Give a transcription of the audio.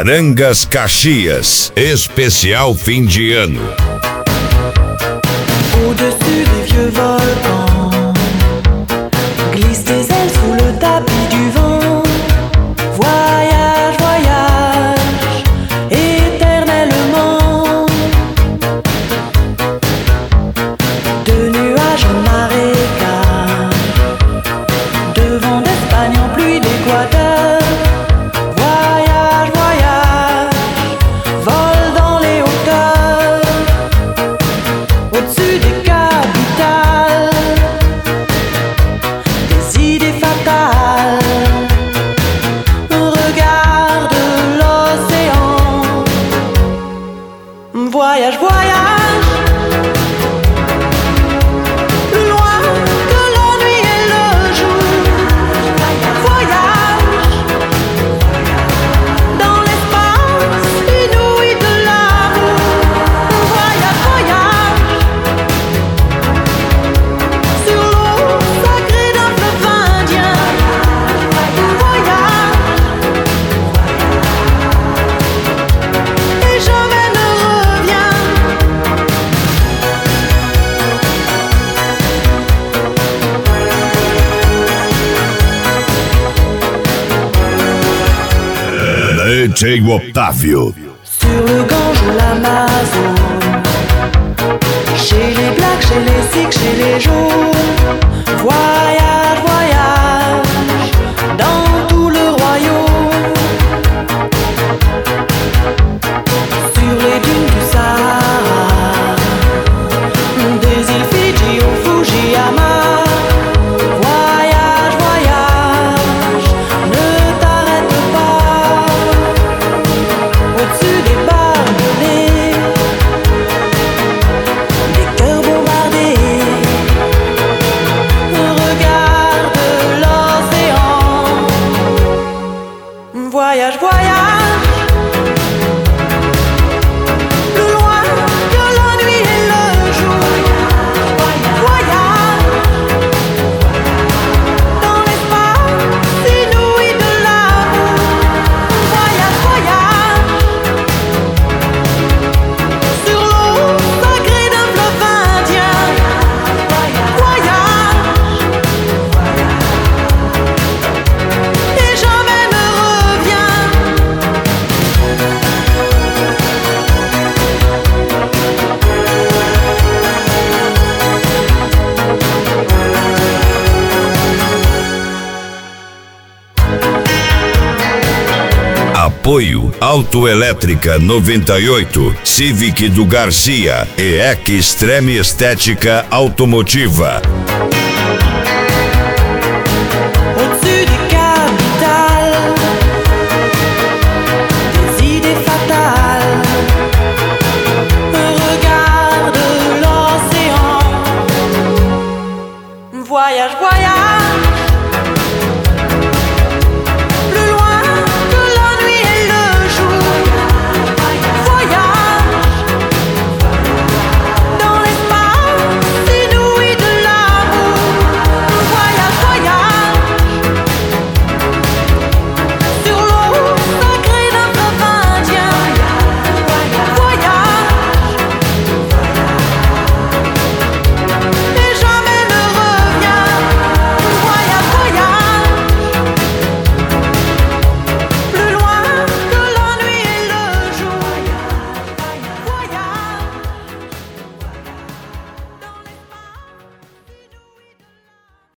Arangas Caxias, especial fim de ano. Au-dessus des vieux volcans, glisse tes ailes sous le tapis du vent. Voyage, voyage, éternellement. De nuages en marécage, de vent d'Espagne en pluie d'Équateur. Voyage, voyage, vole dans les hauteurs, au-dessus des capitales, des idées fatales. Regarde l'océan. Voyage, voyage, plus loin que la nuit et le jour. Voyage dans l'espace inouï de l'amour. Voyage, voyage sur l'eau sacrée d'un fleuve indien. Voyage et jamais ne reviens. DJ Otávio. Sur le Gange ou l'Amazone, chez les Blacks, chez les Sikhs, chez les Jaunes. Voyage, voyage dans tout le royaume. Sur les dunes du Sahara, des îles Fidji au Fujiyama. Voyage, voyage, ne t'arrête pas. Au-dessus des barbelés, des cœurs bombardés. Regarde l'océan. Voyage, voyage, plus loin que la nuit et le jour. Voyage dans l'espace inouï de l'amour. Voyage, voyage sur l'eau sacrée d'un fleuve indien. Voyage et jamais ne reviens. Apoio Autoelétrica 98, Civic do Garcia e Extreme Estética Automotiva. Au-dessus des capitales, des idées fatales. Regarde l'océan. Voyage, voyage.